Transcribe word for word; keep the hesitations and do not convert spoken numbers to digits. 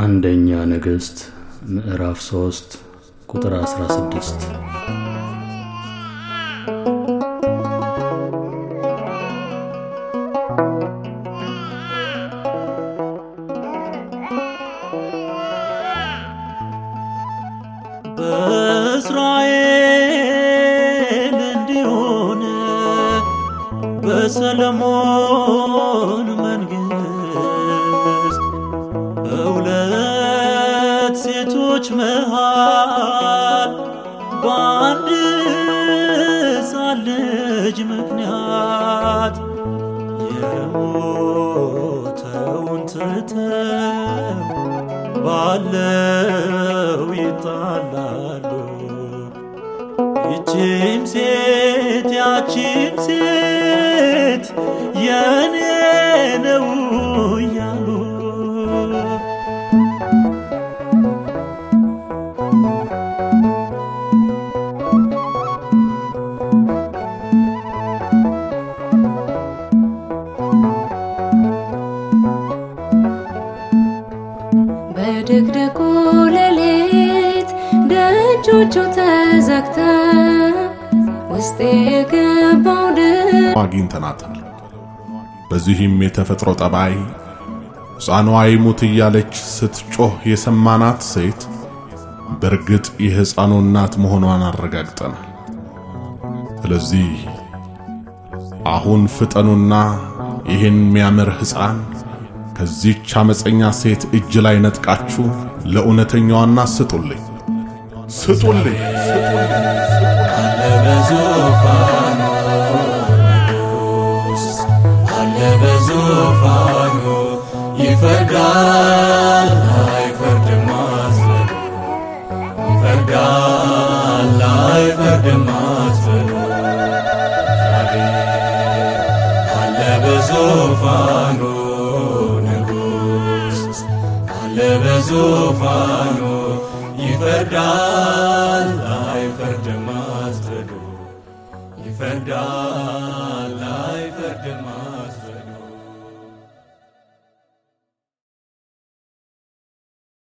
አንደኛ ነገሥት ምዕራፍ ሶስት ቁጥር አስራ ስድስት በእስራኤል እንዲሆን በሰለሞን መንግስት በሁለት ሴቶች መሃል በአንድ ሕፃን ልጅ ምክንያት የሞተውን ትተው ባለው ይጣላሉ። ይቺም ሴት ያቺም ሴት የኔ ነው እያሉ በድቅድቁ ሌሊት ደጆቹ ተዘግተው ውስጤ የገባው ድምፅ አግኝተናታል። በዚህም የተፈጥሮ ጠባይ ሕፃኗ ይሙት እያለች ስትጮህ የሰማናት ሴት በእርግጥ የሕፃኑ እናት መሆኗን አረጋግጠናል። ስለዚህ አሁን ፍጠኑና ይህን የሚያምር ሕፃን ከዚህች አመፀኛ ሴት እጅ ላይ ነጥቃችሁ ለእውነተኛዋና ስጡልኝ ስጡልኝ አለ በዙፋኑ ንጉሥ አለ በዙፋኑ ይፈርዳል አይፈርድም አትበሉ ይፈርዳል አይፈርድም አትበሉ አለ በዙፋኑ በዙፋኑ ይፈርዳል አይፈርድም አትበሉ ይፈርዳል አይፈርድም